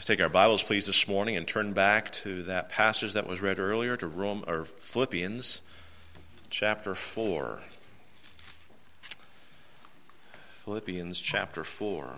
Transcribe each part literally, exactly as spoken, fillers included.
Let's take our Bibles, please, this morning and turn back to that passage that was read earlier, to Rome or Philippians chapter four. Philippians chapter four.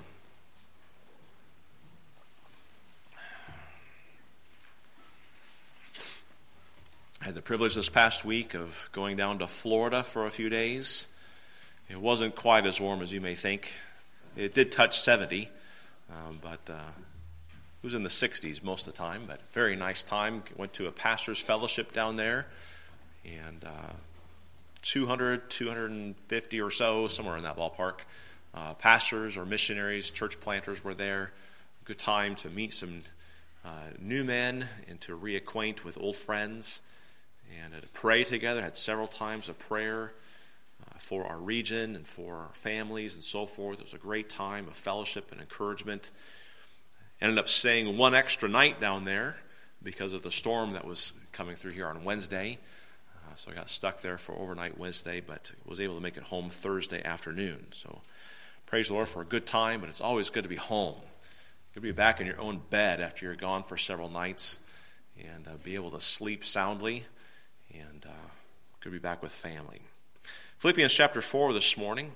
I had the privilege this past week of going down to Florida for a few days. It wasn't quite as warm as you may think. It did touch seventy, um, but uh, it was in the sixties most of the time, but very nice time. Went to a pastor's fellowship down there, and uh, two hundred, two hundred fifty or so, somewhere in that ballpark. Uh, pastors or missionaries, church planters were there. Good time to meet some uh, new men and to reacquaint with old friends, and uh, to pray together. Had several times of prayer uh, for our region and for our families and so forth. It was a great time of fellowship and encouragement. Ended up staying one extra night down there because of the storm that was coming through here on Wednesday. Uh, so I got stuck there for overnight Wednesday, but was able to make it home Thursday afternoon. So praise the Lord for a good time, but it's always good to be home. Good to be back in your own bed after you're gone for several nights and uh, be able to sleep soundly, and uh, good to be back with family. Philippians chapter four this morning.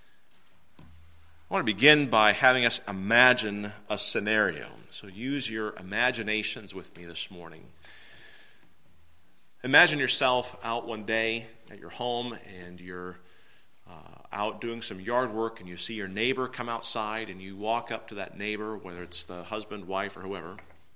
I want to begin by having us imagine a scenario. So use your imaginations with me this morning. Imagine yourself out one day at your home, and you're uh, out doing some yard work, and you see your neighbor come outside, and you walk up to that neighbor, whether it's the husband, wife, or whoever,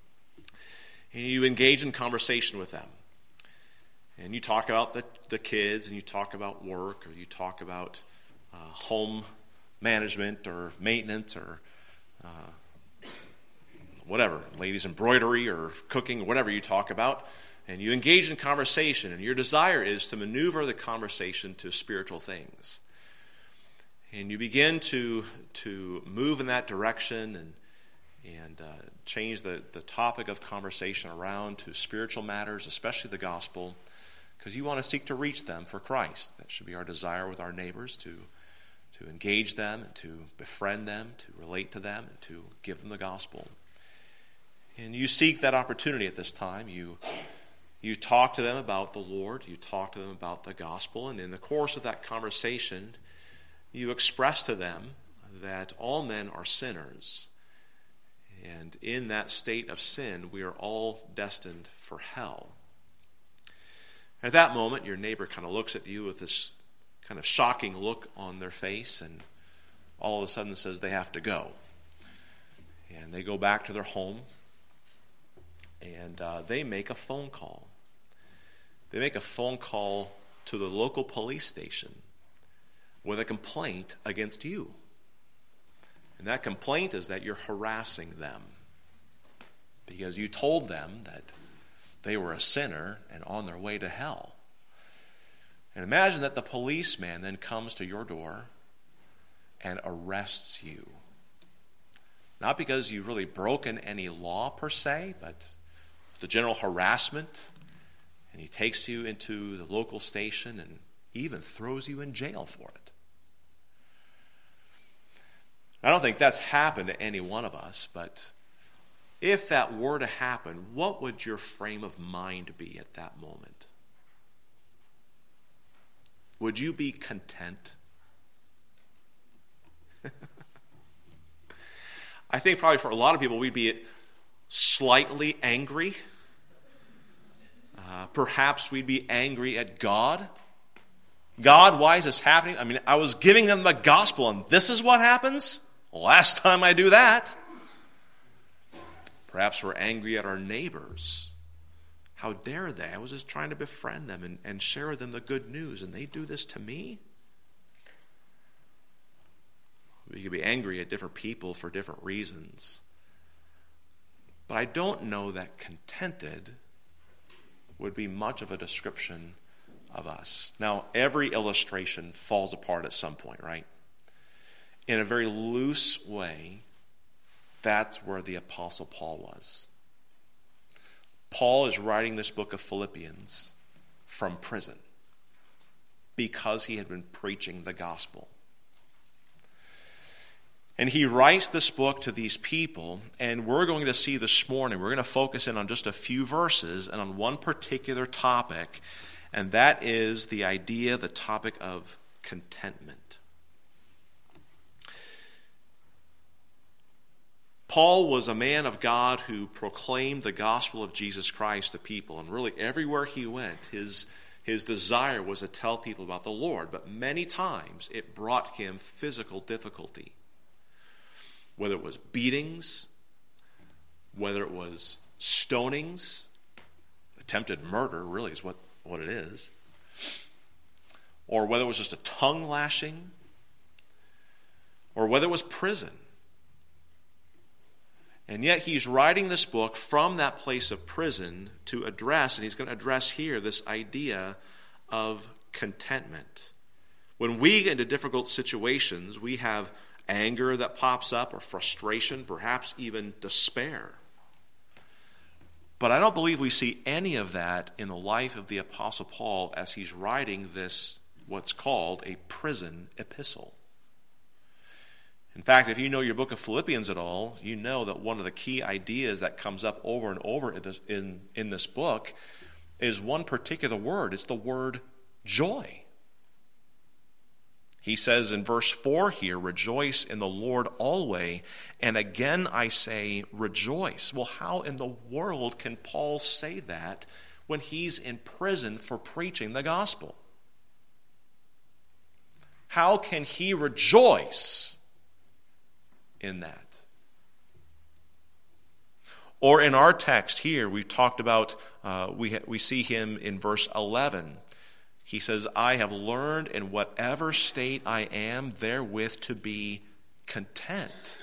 and you engage in conversation with them. And you talk about the, the kids, and you talk about work, or you talk about uh, home management or maintenance or uh, whatever, ladies' embroidery or cooking or whatever you talk about, and you engage in conversation, and your desire is to maneuver the conversation to spiritual things. And you begin to to move in that direction and and uh, change the, the topic of conversation around to spiritual matters, especially the gospel, because you want to seek to reach them for Christ. That should be our desire with our neighbors, to to engage them, and to befriend them, to relate to them, and to give them the gospel. And you seek that opportunity at this time. You you talk to them about the Lord. You talk to them about the gospel. And in the course of that conversation, you express to them that all men are sinners. And in that state of sin, we are all destined for hell. At that moment, your neighbor kind of looks at you with this kind of shocking look on their face, and all of a sudden says they have to go. And they go back to their home, and uh, they make a phone call. They make a phone call to the local police station with a complaint against you. And that complaint is that you're harassing them because you told them that they were a sinner and on their way to hell. And imagine that the policeman then comes to your door and arrests you. Not because you've really broken any law per se, but the general harassment. And he takes you into the local station and even throws you in jail for it. I don't think that's happened to any one of us, but if that were to happen, what would your frame of mind be at that moment? Would you be content? I think probably for a lot of people, we'd be slightly angry. Uh, perhaps we'd be angry at God. God, why is this happening? I mean, I was giving them the gospel, and this is what happens? Last time I do that. Perhaps we're angry at our neighbors. How dare they? I was just trying to befriend them and, and share with them the good news, and they do this to me? We could be angry at different people for different reasons. But I don't know that contented would be much of a description of us. Now, every illustration falls apart at some point, right? In a very loose way, that's where the Apostle Paul was. Paul is writing this book of Philippians from prison because he had been preaching the gospel. And he writes this book to these people, and we're going to see this morning, we're going to focus in on just a few verses and on one particular topic, and that is the idea, the topic of contentment. Paul was a man of God who proclaimed the gospel of Jesus Christ to people, and really everywhere he went, his, his desire was to tell people about the Lord, but many times it brought him physical difficulty. Whether it was beatings, whether it was stonings, attempted murder really is what, what it is, or whether it was just a tongue lashing, or whether it was prison. And yet he's writing this book from that place of prison to address, and he's going to address here this idea of contentment. When we get into difficult situations, we have anger that pops up, or frustration, perhaps even despair. But I don't believe we see any of that in the life of the Apostle Paul as he's writing this, what's called a prison epistle. In fact, if you know your book of Philippians at all, you know that one of the key ideas that comes up over and over in this, in, in this book is one particular word. It's the word joy. He says in verse four here, rejoice in the Lord always, and again I say rejoice. Well, how in the world can Paul say that when he's in prison for preaching the gospel? How can he rejoice in that? Or in our text here, we talked about, uh, we, ha- we see him in verse eleven. He says, I have learned in whatever state I am therewith to be content.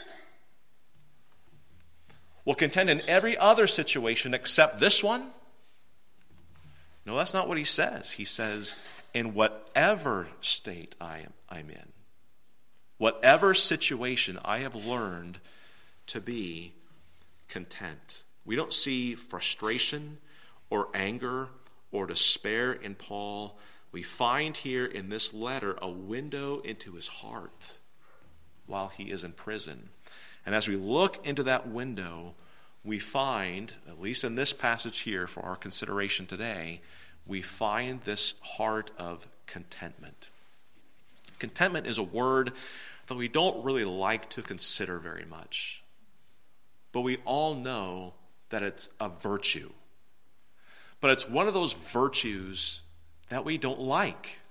Well, content in every other situation except this one? No, that's not what he says. He says, in whatever state I am I'm in, whatever situation, I have learned to be content. We don't see frustration or anger or despair in Paul. We find here in this letter a window into his heart while he is in prison. And as we look into that window, we find, at least in this passage here for our consideration today, we find this heart of contentment. Contentment is a word that we don't really like to consider very much. But we all know that it's a virtue. But it's one of those virtues that we don't like.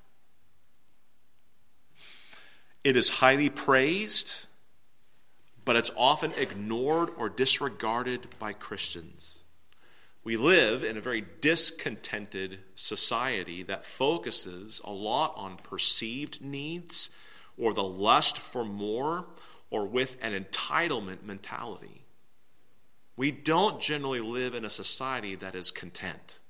It is highly praised, but it's often ignored or disregarded by Christians. We live in a very discontented society that focuses a lot on perceived needs or the lust for more or with an entitlement mentality. We don't generally live in a society that is content.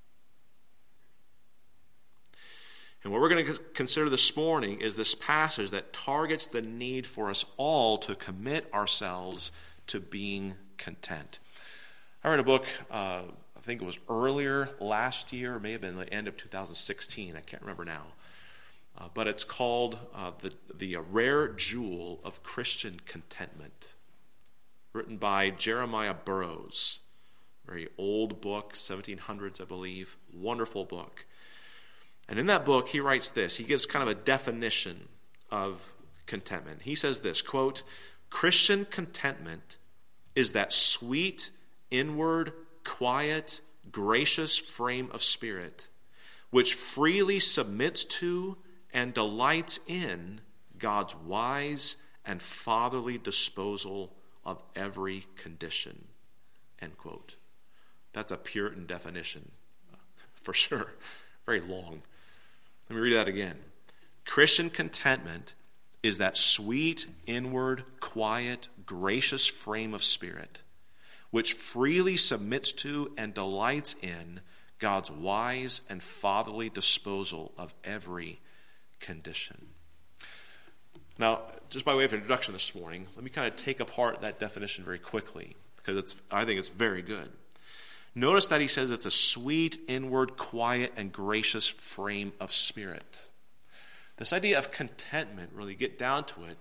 And what we're going to consider this morning is this passage that targets the need for us all to commit ourselves to being content. I read a book, uh, I think it was earlier last year, it may have been the end of two thousand sixteen, I can't remember now. Uh, but it's called uh, the, the Rare Jewel of Christian Contentment, written by Jeremiah Burroughs. Very old book, seventeen hundreds, I believe. Wonderful book. And in that book, he writes this. He gives kind of a definition of contentment. He says this, quote, Christian contentment is that sweet, inward, quiet, gracious frame of spirit, which freely submits to and delights in God's wise and fatherly disposal of every condition, end quote. That's a Puritan definition, for sure. Very long. Let me read that again. Christian contentment is that sweet, inward, quiet, gracious frame of spirit, which freely submits to and delights in God's wise and fatherly disposal of every condition. Now, just by way of introduction this morning, let me kind of take apart that definition very quickly, because it's, I think it's very good. Notice that he says it's a sweet, inward, quiet, and gracious frame of spirit. This idea of contentment, really get down to it,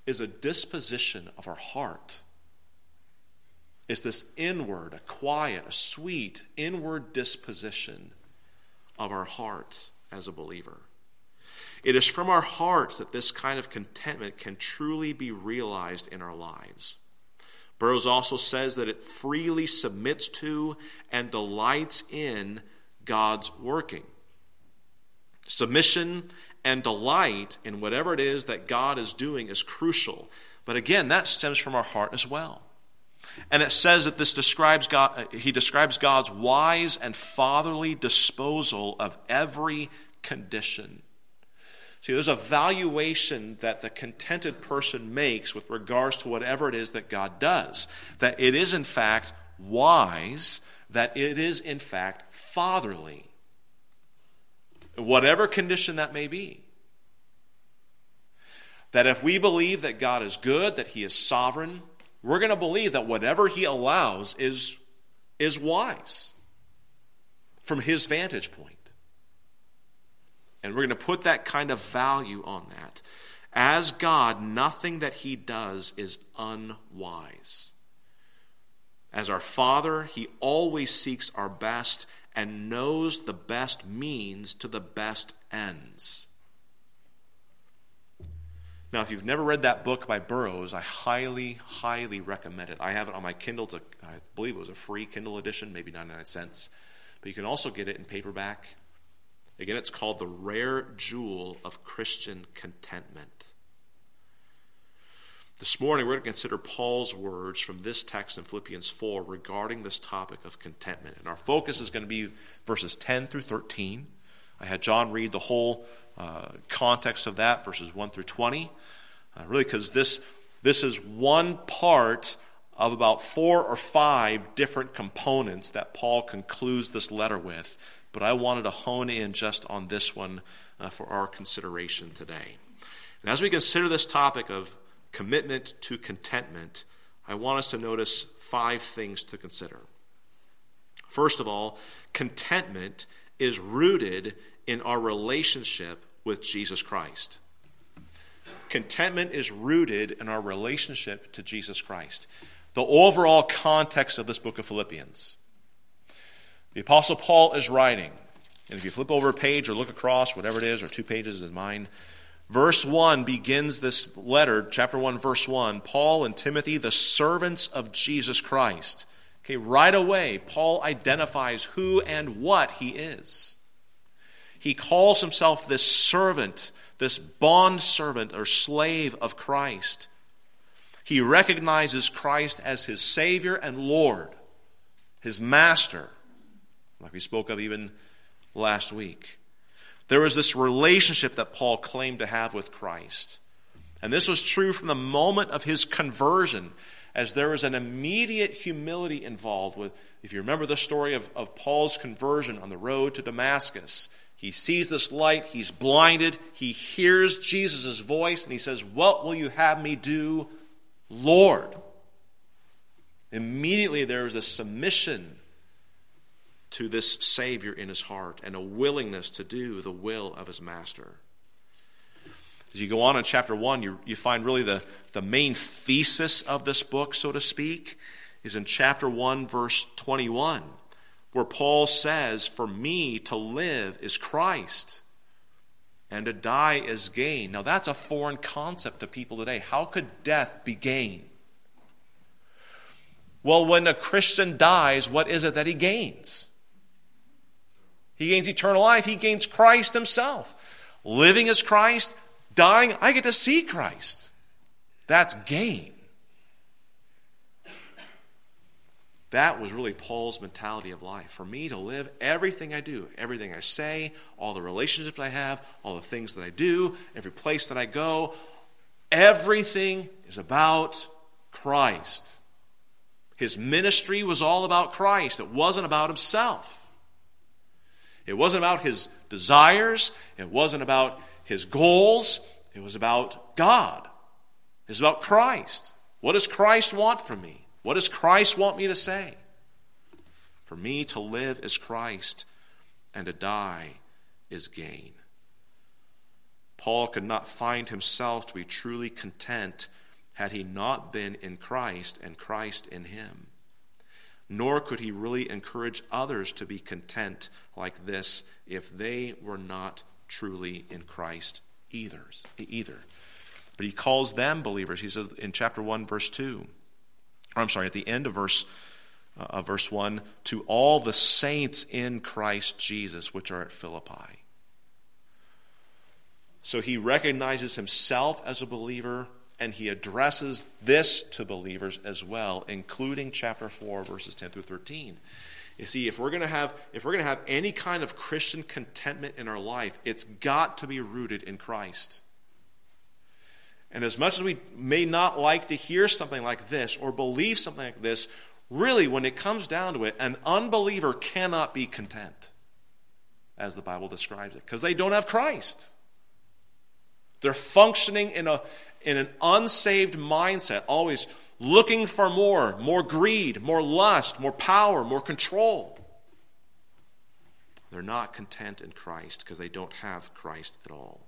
is a disposition of our heart. It's this inward, a quiet, a sweet, inward disposition of our heart as a believer. It is from our hearts that this kind of contentment can truly be realized in our lives. Burroughs also says that it freely submits to and delights in God's working. Submission and delight in whatever it is that God is doing is crucial. But again, that stems from our heart as well. And it says that this describes God, he describes God's wise and fatherly disposal of every condition. See, there's a valuation that the contented person makes with regards to whatever it is that God does. That it is in fact wise, that it is in fact fatherly. Whatever condition that may be. That if we believe that God is good, that he is sovereign, we're going to believe that whatever he allows is, is wise from his vantage point. And we're going to put that kind of value on that. As God, nothing that he does is unwise. As our Father, he always seeks our best and knows the best means to the best ends. Now, if you've never read that book by Burroughs, I highly, highly recommend it. I have it on my Kindle. It's a, I believe it was a free Kindle edition, maybe ninety-nine cents. But you can also get it in paperback. Again, it's called The Rare Jewel of Christian Contentment. This morning, we're going to consider Paul's words from this text in Philippians four regarding this topic of contentment. And our focus is going to be verses ten through thirteen. I had John read the whole uh, context of that, verses one through twenty. Uh, really, because this, this is one part of about four or five different components that Paul concludes this letter with. But I wanted to hone in just on this one uh, for our consideration today. And as we consider this topic of commitment to contentment, I want us to notice five things to consider. First of all, contentment is rooted in our relationship with Jesus Christ. Contentment is rooted in our relationship to Jesus Christ. The overall context of this book of Philippians. The Apostle Paul is writing, and if you flip over a page or look across, whatever it is, or two pages is mine, verse one begins this letter, chapter one, verse one, Paul and Timothy, the servants of Jesus Christ. Okay, right away, Paul identifies who and what he is. He calls himself this servant, this bond servant or slave of Christ. He recognizes Christ as his Savior and Lord, his Master, like we spoke of even last week. There was this relationship that Paul claimed to have with Christ. And this was true from the moment of his conversion, as there was an immediate humility involved with, if you remember the story of, of Paul's conversion on the road to Damascus. He sees this light, he's blinded, he hears Jesus' voice, and he says, "What will you have me do, Lord?" Immediately there is a submission to this Savior in his heart and a willingness to do the will of his Master. As you go on in chapter one, you, you find really the, the main thesis of this book, so to speak, is in chapter one, verse twenty-one, where Paul says, "For me to live is Christ, and to die is gain." Now that's a foreign concept to people today. How could death be gain? Well, when a Christian dies, what is it that he gains? He gains eternal life. He gains Christ himself. Living as Christ, dying, I get to see Christ. That's gain. That was really Paul's mentality of life. For me to live, everything I do, everything I say, all the relationships I have, all the things that I do, every place that I go, everything is about Christ. His ministry was all about Christ. It wasn't about himself. It wasn't about his desires. It wasn't about his goals. It was about God. It was about Christ. What does Christ want from me? What does Christ want me to say? For me to live is Christ, and to die is gain. Paul could not find himself to be truly content had he not been in Christ and Christ in him. Nor could he really encourage others to be content like this if they were not truly in Christ either. either. But he calls them believers. He says in chapter one, verse two, or I'm sorry, at the end of verse uh, verse one, to all the saints in Christ Jesus which are at Philippi. So he recognizes himself as a believer, and he addresses this to believers as well, including chapter four, verses ten through thirteen. You see, if we're going to have if we're going to have any kind of Christian contentment in our life, it's got to be rooted in Christ. And as much as we may not like to hear something like this or believe something like this, really, when it comes down to it, an unbeliever cannot be content, as the Bible describes it, because they don't have Christ. They're functioning in a in an unsaved mindset, always looking for more, more greed, more lust, more power, more control. They're not content in Christ because they don't have Christ at all.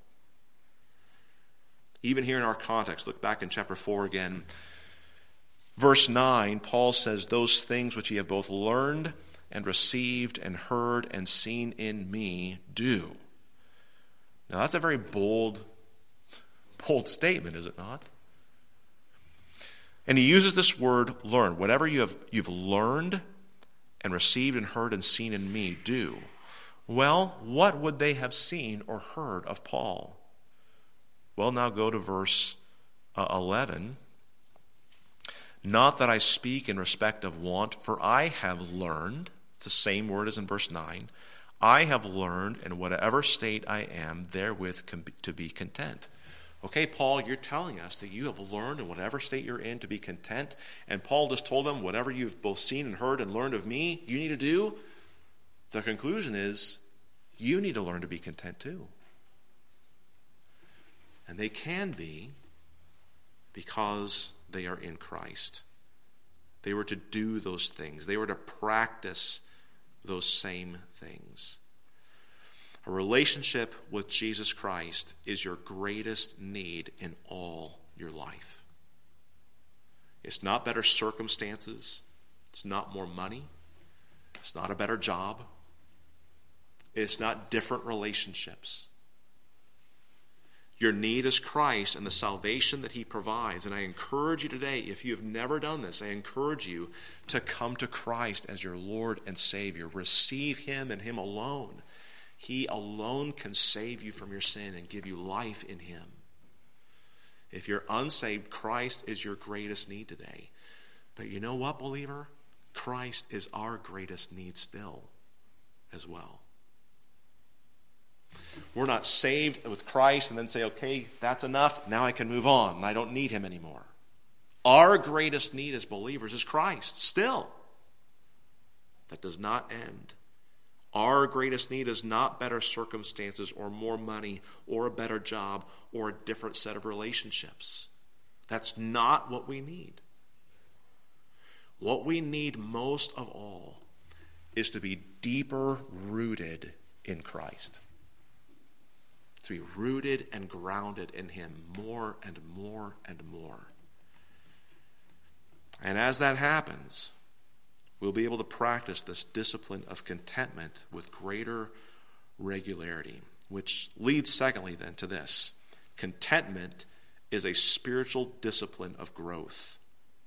Even here in our context, look back in chapter four again. Verse nine, Paul says, those things which ye have both learned and received and heard and seen in me, do. Now that's a very bold Bold statement, is it not? And he uses this word learn. Whatever you have you've learned and received and heard and seen in me, do. Well, what would they have seen or heard of Paul? Well, now go to verse uh, eleven. Not that I speak in respect of want, for I have learned, it's the same word as in verse nine, I have learned in whatever state I am, therewith to be content. Okay, Paul, you're telling us that you have learned in whatever state you're in to be content. And Paul just told them, whatever you've both seen and heard and learned of me, you need to do. The conclusion is, you need to learn to be content too. And they can be because they are in Christ. They were to do those things. They were to practice those same things. A relationship with Jesus Christ is your greatest need in all your life. It's not better circumstances. It's not more money. It's not a better job. It's not different relationships. Your need is Christ and the salvation that he provides. And I encourage you today, if you have never done this, I encourage you to come to Christ as your Lord and Savior. Receive him and him alone. He alone can save you from your sin and give you life in him. If you're unsaved, Christ is your greatest need today. But you know what, believer? Christ is our greatest need still as well. We're not saved with Christ and then say, okay, that's enough. Now I can move on and I don't need him anymore. Our greatest need as believers is Christ still. That does not end. Our greatest need is not better circumstances or more money or a better job or a different set of relationships. That's not what we need. What we need most of all is to be deeper rooted in Christ. To be rooted and grounded in him more and more and more. And as that happens, we'll be able to practice this discipline of contentment with greater regularity, which leads, secondly, then, to this. Contentment is a spiritual discipline of growth.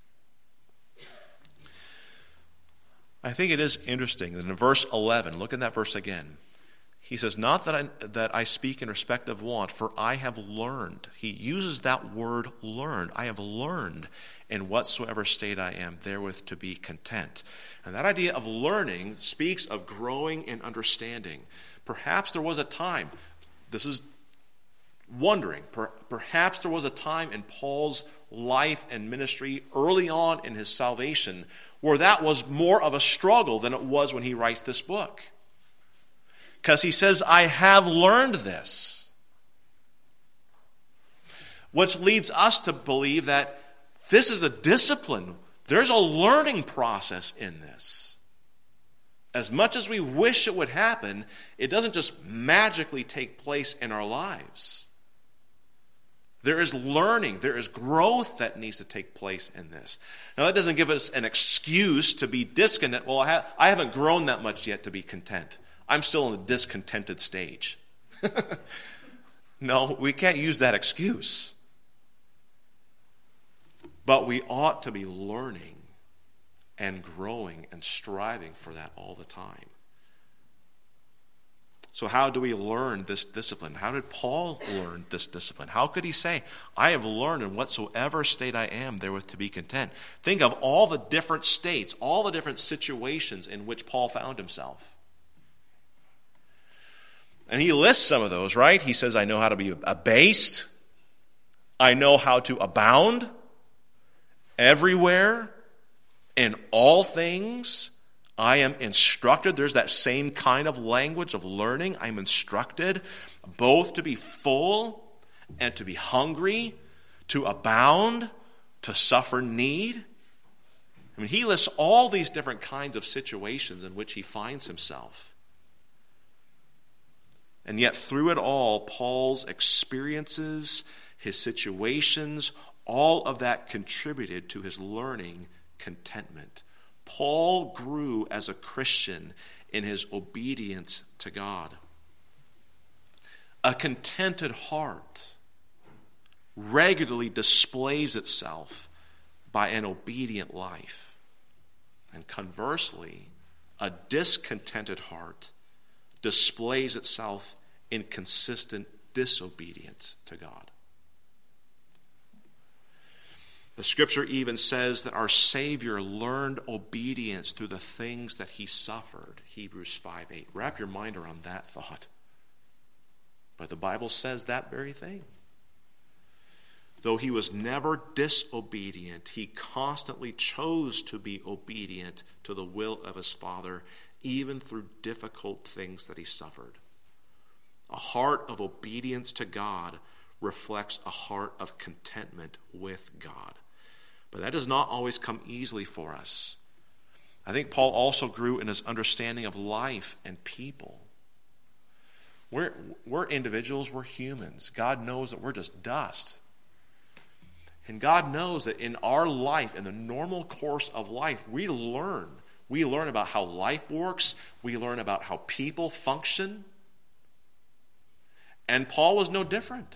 I think it is interesting that in verse eleven, look at that verse again. He says, not that I, that I speak in respect of want, for I have learned. He uses that word learned. I have learned in whatsoever state I am, therewith to be content. And that idea of learning speaks of growing in understanding. Perhaps there was a time, this is wondering, per, perhaps there was a time in Paul's life and ministry early on in his salvation where that was more of a struggle than it was when he writes this book. Because he says, I have learned this. Which leads us to believe that this is a discipline. There's a learning process in this. As much as we wish it would happen, it doesn't just magically take place in our lives. There is learning, there is growth that needs to take place in this. Now, that doesn't give us an excuse to be discontent. Well, I, ha- I haven't grown that much yet to be content. I'm still in the discontented stage. No, we can't use that excuse. But we ought to be learning and growing and striving for that all the time. So how do we learn this discipline? How did Paul learn this discipline? How could he say, I have learned in whatsoever state I am therewith to be content? Think of all the different states, all the different situations in which Paul found himself. And he lists some of those, right? He says, I know how to be abased. I know how to abound everywhere, in all things. I am instructed. There's that same kind of language of learning. I'm instructed both to be full and to be hungry, to abound, to suffer need. I mean, he lists all these different kinds of situations in which he finds himself. And yet through it all, Paul's experiences, his situations, all of that contributed to his learning contentment. Paul grew as a Christian in his obedience to God. A contented heart regularly displays itself by an obedient life. And conversely, a discontented heart displays itself in consistent disobedience to God. The scripture even says that our Savior learned obedience through the things that he suffered. Hebrews five eight. Wrap your mind around that thought. But the Bible says that very thing. Though he was never disobedient, he constantly chose to be obedient to the will of his Father, even through difficult things that he suffered. A heart of obedience to God reflects a heart of contentment with God. But that does not always come easily for us. I think Paul also grew in his understanding of life and people. We're, we're individuals, we're humans. God knows that we're just dust. And God knows that in our life, in the normal course of life, we learn. We learn about how life works. We learn about how people function. And Paul was no different.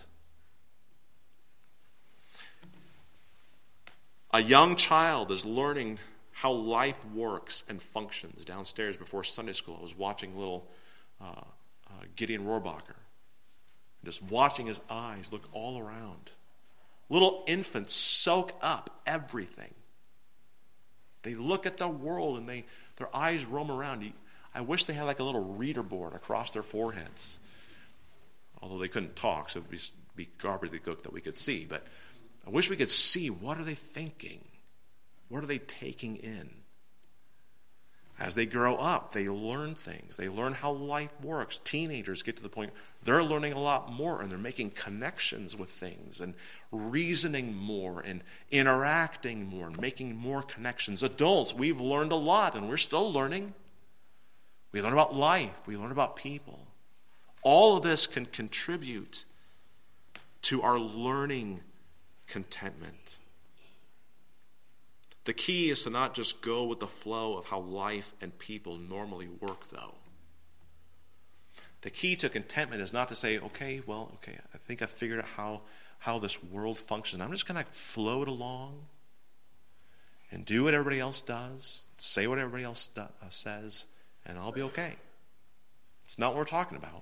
A young child is learning how life works and functions. Downstairs before Sunday school, I was watching little uh, uh, Gideon Rohrbacher. Just watching his eyes look all around. Little infants soak up everything. They look at the world and they their eyes roam around. I wish they had like a little reader board across their foreheads. Although they couldn't talk, so it would be garbage that we could see. But I wish we could see, what are they thinking? What are they taking in? As they grow up, they learn things. They learn how life works. Teenagers get to the point they're learning a lot more, and they're making connections with things and reasoning more and interacting more and making more connections. Adults, we've learned a lot, and we're still learning. We learn about life. We learn about people. All of this can contribute to our learning contentment. The key is to not just go with the flow of how life and people normally work, though. The key to contentment is not to say, okay, well, okay, I think I figured out how, how this world functions. I'm just going to float along and do what everybody else does, say what everybody else do, uh, says, and I'll be okay. It's not what we're talking about.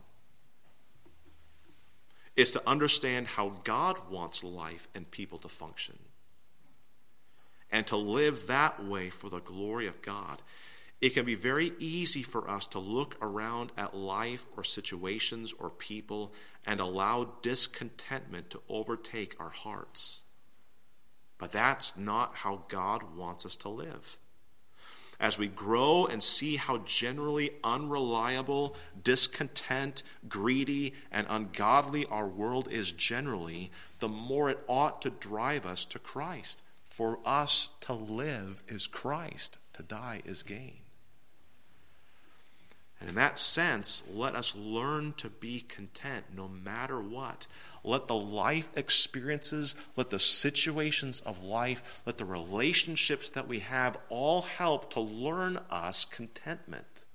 It's to understand how God wants life and people to function, and to live that way for the glory of God. It can be very easy for us to look around at life or situations or people and allow discontentment to overtake our hearts. But that's not how God wants us to live. As we grow and see how generally unreliable, discontent, greedy, and ungodly our world is generally, the more it ought to drive us to Christ. For us to live is Christ, to die is gain. And in that sense, let us learn to be content no matter what. Let the life experiences, let the situations of life, let the relationships that we have all help to learn us contentment.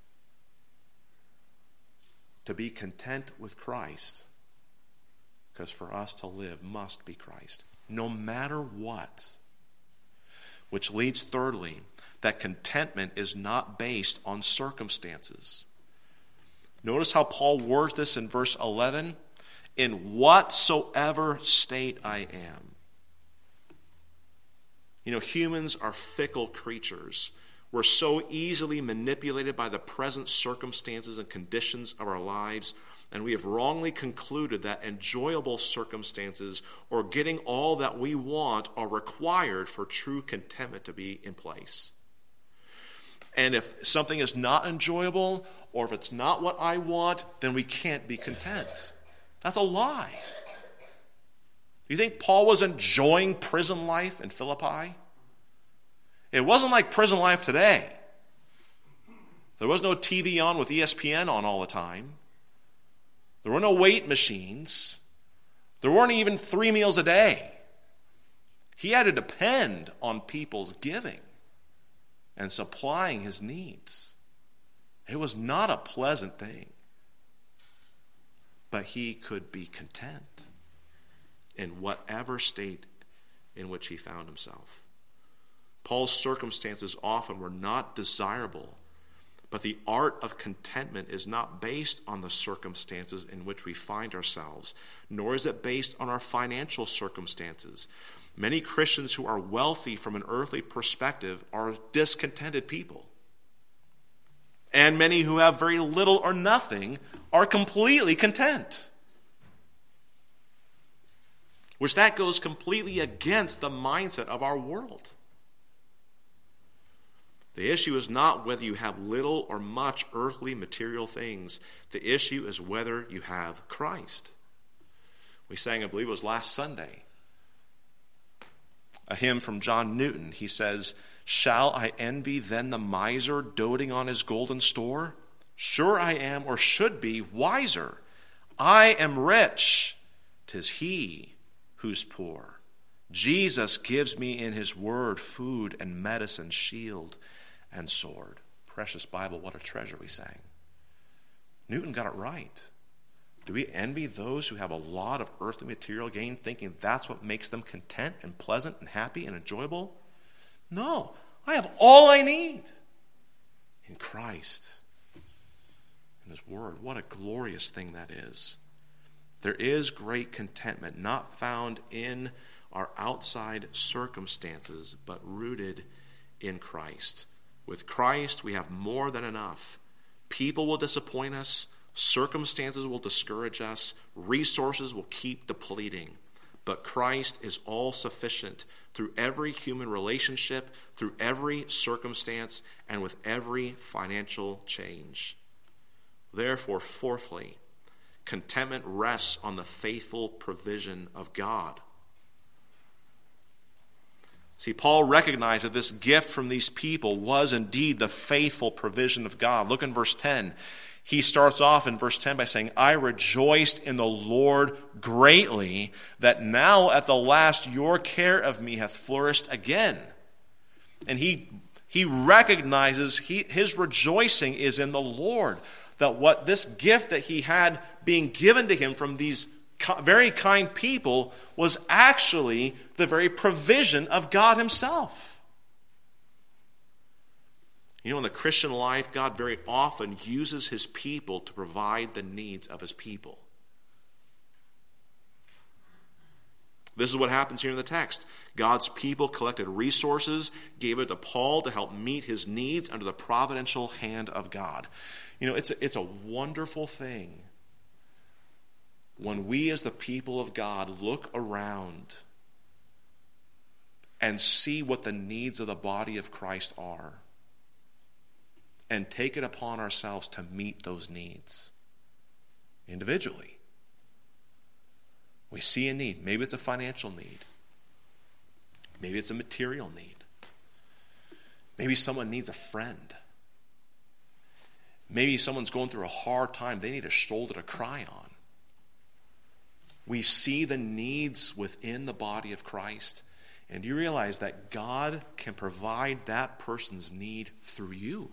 To be content with Christ. Because for us to live must be Christ, no matter what. Which leads, thirdly, that contentment is not based on circumstances. Notice how Paul words this in verse eleven. In whatsoever state I am. You know, humans are fickle creatures. We're so easily manipulated by the present circumstances and conditions of our lives, and we have wrongly concluded that enjoyable circumstances or getting all that we want are required for true contentment to be in place. And if something is not enjoyable, or if it's not what I want, then we can't be content. That's a lie. You think Paul was enjoying prison life in Philippi? It wasn't like prison life today. There was no T V on with E S P N on all the time. There were no weight machines. There weren't even three meals a day. He had to depend on people's giving and supplying his needs. It was not a pleasant thing. But he could be content in whatever state in which he found himself. Paul's circumstances often were not desirable, but the art of contentment is not based on the circumstances in which we find ourselves, nor is it based on our financial circumstances. Many Christians who are wealthy from an earthly perspective are discontented people. And many who have very little or nothing are completely content. Which that goes completely against the mindset of our world. The issue is not whether you have little or much earthly material things. The issue is whether you have Christ. We sang, I believe it was last Sunday, a hymn from John Newton. He says, "Shall I envy then the miser doting on his golden store? Sure I am, or should be, wiser. I am rich, 'tis he who's poor. Jesus gives me in his word food and medicine, shield and sword." Precious Bible, what a treasure, we sang. Newton got it right. Do we envy those who have a lot of earthly material gain, thinking that's what makes them content and pleasant and happy and enjoyable? No, I have all I need in Christ. His word. What a glorious thing that is. There is great contentment, not found in our outside circumstances, but rooted in Christ. With Christ, we have more than enough. People will disappoint us, circumstances will discourage us, resources will keep depleting. But Christ is all sufficient through every human relationship, through every circumstance, and with every financial change. Therefore, fourthly, contentment rests on the faithful provision of God. See, Paul recognized that this gift from these people was indeed the faithful provision of God. Look in verse ten. He starts off in verse ten by saying, "I rejoiced in the Lord greatly, that now at the last your care of me hath flourished again." And he, he recognizes he, his rejoicing is in the Lord. That what this gift that he had being given to him from these very kind people was actually the very provision of God himself. You know, in the Christian life, God very often uses his people to provide the needs of his people. This is what happens here in the text. God's people collected resources, gave it to Paul to help meet his needs under the providential hand of God. You know, it's a, it's a wonderful thing when we as the people of God look around and see what the needs of the body of Christ are and take it upon ourselves to meet those needs individually. We see a need. Maybe it's a financial need. Maybe it's a material need. Maybe someone needs a friend. Maybe someone's going through a hard time. They need a shoulder to cry on. We see the needs within the body of Christ. And you realize that God can provide that person's need through you.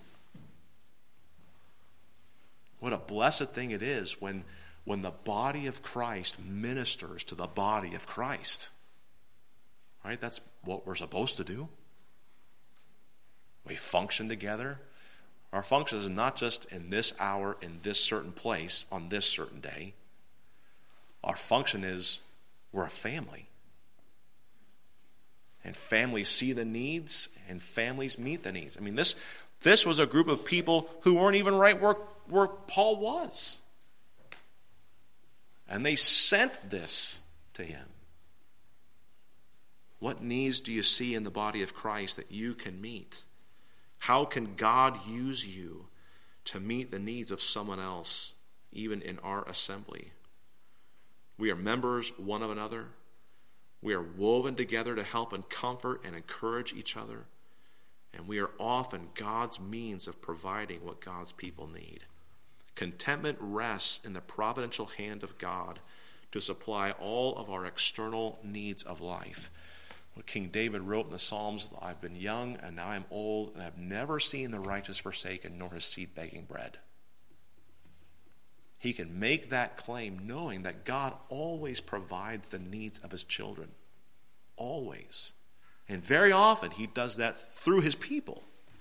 What a blessed thing it is when, when the body of Christ ministers to the body of Christ. Right? That's what we're supposed to do. We function together. Our function is not just in this hour, in this certain place, on this certain day. Our function is we're a family. And families see the needs, and families meet the needs. I mean, this, this was a group of people who weren't even right where, where Paul was. And they sent this to him. What needs do you see in the body of Christ that you can meet? How can God use you to meet the needs of someone else, even in our assembly? We are members one of another. We are woven together to help and comfort and encourage each other. And we are often God's means of providing what God's people need. Contentment rests in the providential hand of God to supply all of our external needs of life. What King David wrote in the Psalms, I've been young and now I'm old, and I've never seen the righteous forsaken, nor his seed begging bread. He can make that claim knowing that God always provides the needs of his children. Always. And very often he does that through his people.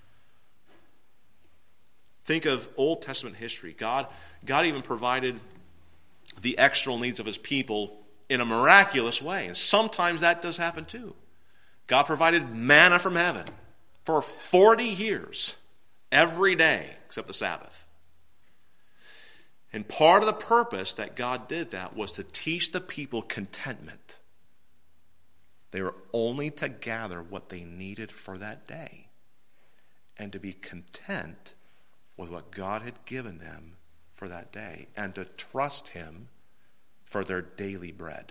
Think of Old Testament history. God, God even provided the external needs of his people in a miraculous way. And sometimes that does happen too. God provided manna from heaven for forty years, every day except the Sabbath. And part of the purpose that God did that was to teach the people contentment. They were only to gather what they needed for that day and to be content with what God had given them for that day and to trust him for their daily bread.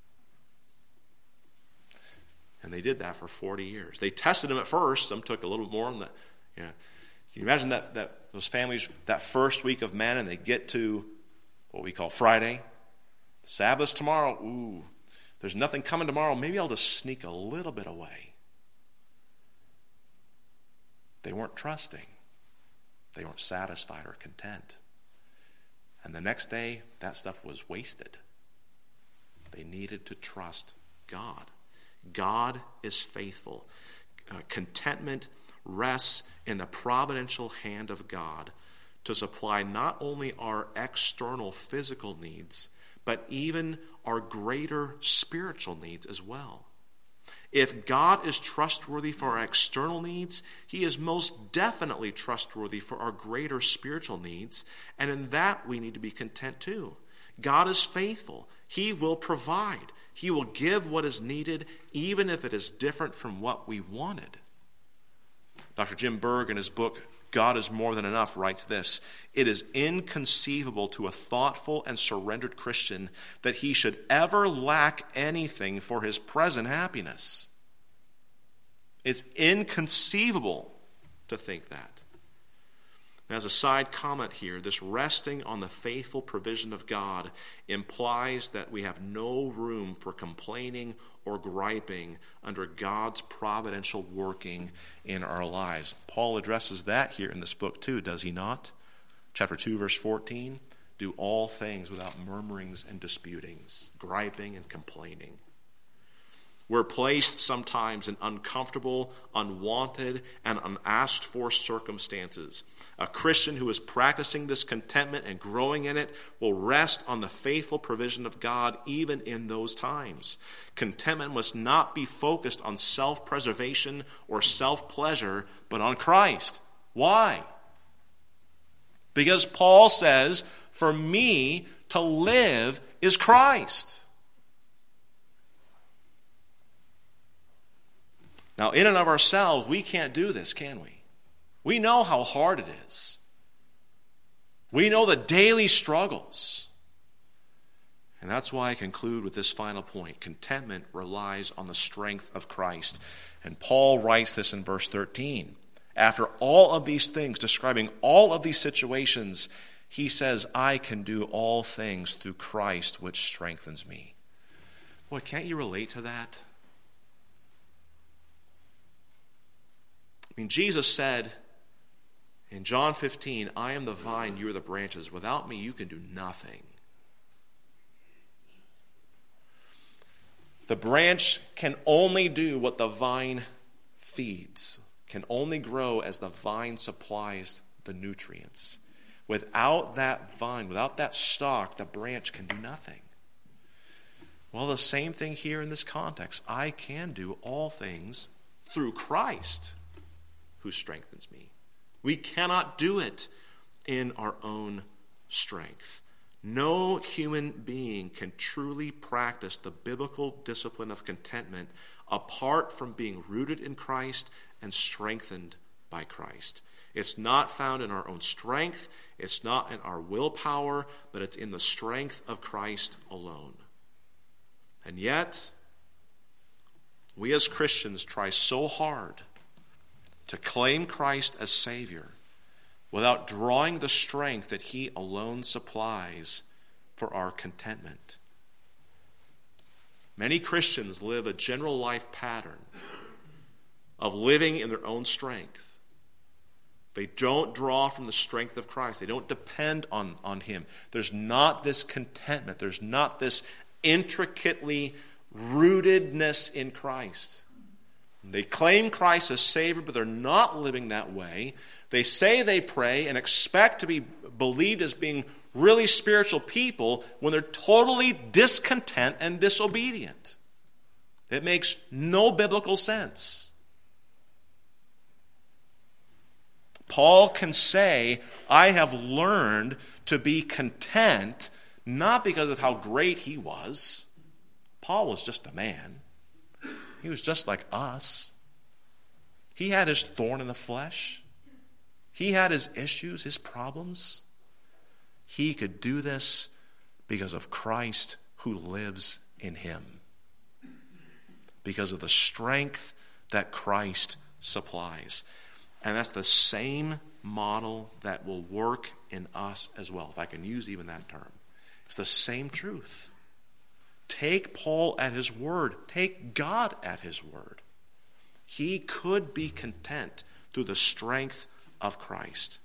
And they did that for forty years. They tested him at first. Some took a little bit more. Than that. You know, can you imagine that, that those families, that first week of manna, and they get to what we call Friday? Sabbath's tomorrow. Ooh, there's nothing coming tomorrow. Maybe I'll just sneak a little bit away. They weren't trusting. They weren't satisfied or content. And the next day, that stuff was wasted. They needed to trust God. God is faithful. Uh, contentment rests in the providential hand of God to supply not only our external physical needs, but even our greater spiritual needs as well. If God is trustworthy for our external needs, he is most definitely trustworthy for our greater spiritual needs, and in that we need to be content too. God is faithful. He will provide. He will give what is needed, even if it is different from what we wanted. Doctor Jim Berg, in his book, God is More Than Enough, writes this: it is inconceivable to a thoughtful and surrendered Christian that he should ever lack anything for his present happiness. It's inconceivable to think that. As a side comment here, this resting on the faithful provision of God implies that we have no room for complaining or griping under God's providential working in our lives. Paul addresses that here in this book too, does he not? Chapter two, verse fourteen, do all things without murmurings and disputings, griping and complaining. We're placed sometimes in uncomfortable, unwanted, and unasked for circumstances. A Christian who is practicing this contentment and growing in it will rest on the faithful provision of God even in those times. Contentment must not be focused on self-preservation or self-pleasure, but on Christ. Why? Because Paul says, for me to live is Christ. Now, in and of ourselves, we can't do this, can we? We know how hard it is. We know the daily struggles. And that's why I conclude with this final point. Contentment relies on the strength of Christ. And Paul writes this in verse thirteen. after all of these things, describing all of these situations, he says, I can do all things through Christ, which strengthens me. Boy, can't you relate to that? I mean, Jesus said in John fifteen, I am the vine, you are the branches. Without me, you can do nothing. The branch can only do what the vine feeds, can only grow as the vine supplies the nutrients. Without that vine, without that stalk, the branch can do nothing. Well, the same thing here in this context. I can do all things through Christ who strengthens me. We cannot do it in our own strength. No human being can truly practice the biblical discipline of contentment apart from being rooted in Christ and strengthened by Christ. It's not found in our own strength. It's not in our willpower, but it's in the strength of Christ alone. And yet, we as Christians try so hard to claim Christ as Savior without drawing the strength that He alone supplies for our contentment. Many Christians live a general life pattern of living in their own strength. They don't draw from the strength of Christ. They don't depend on, on Him. There's not this contentment. There's not this intricately rootedness in Christ. They claim Christ as Savior, but they're not living that way. They say they pray and expect to be believed as being really spiritual people when they're totally discontent and disobedient. It makes no biblical sense. Paul can say, I have learned to be content, not because of how great he was. Paul was just a man. He was just like us. He had his thorn in the flesh. He had his issues, his problems. He could do this because of Christ who lives in him. Because of the strength that Christ supplies. And that's the same model that will work in us as well, if I can use even that term. It's the same truth. Take Paul at his word. Take God at his word. He could be content through the strength of Christ.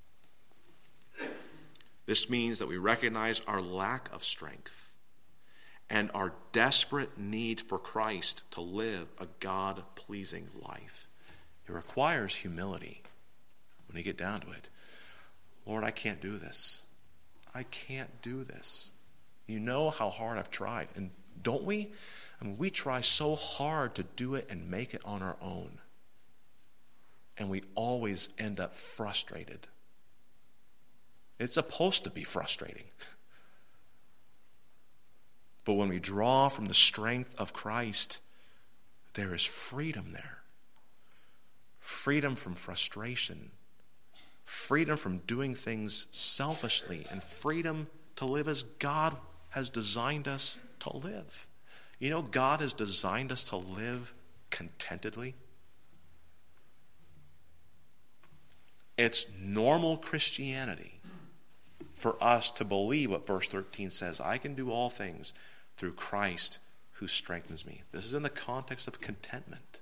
This means that we recognize our lack of strength and our desperate need for Christ to live a God-pleasing life. It requires humility when you get down to it. Lord, I can't do this. I can't do this. You know how hard I've tried. And don't we? I mean, we try so hard to do it and make it on our own. And we always end up frustrated. It's supposed to be frustrating. But when we draw from the strength of Christ, there is freedom there. Freedom from frustration. Freedom from doing things selfishly. And freedom to live as God has designed us to live. You know, God has designed us to live contentedly. It's normal Christianity for us to believe what verse thirteen says. I can do all things through Christ who strengthens me. This is in the context of contentment.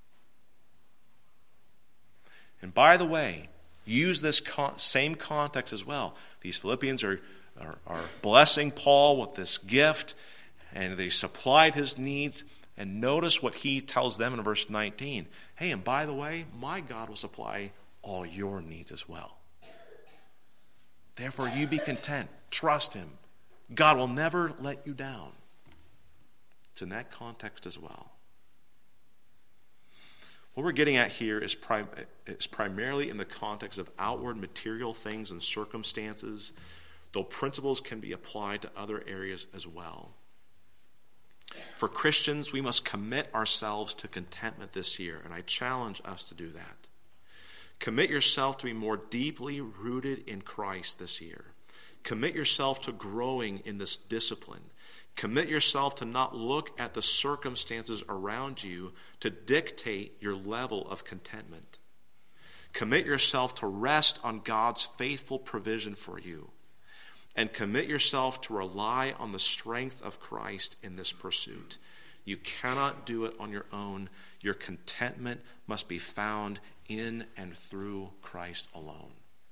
And by the way, use this con- same context as well. These Philippians are, are, are blessing Paul with this gift, and they supplied his needs. And notice what he tells them in verse nineteen. Hey, and by the way, my God will supply all your needs as well. Therefore, you be content. Trust him. God will never let you down. It's in that context as well. What we're getting at here is, prim- is primarily in the context of outward material things and circumstances, though principles can be applied to other areas as well. For Christians, we must commit ourselves to contentment this year, and I challenge us to do that. Commit yourself to be more deeply rooted in Christ this year. Commit yourself to growing in this discipline. Commit yourself to not look at the circumstances around you to dictate your level of contentment. Commit yourself to rest on God's faithful provision for you. And commit yourself to rely on the strength of Christ in this pursuit. You cannot do it on your own. Your contentment must be found in and through Christ alone.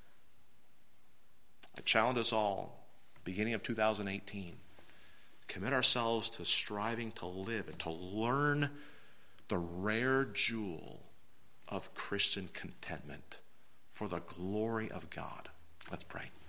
I challenge us all, beginning of two thousand eighteen, commit ourselves to striving to live and to learn the rare jewel of Christian contentment for the glory of God. Let's pray.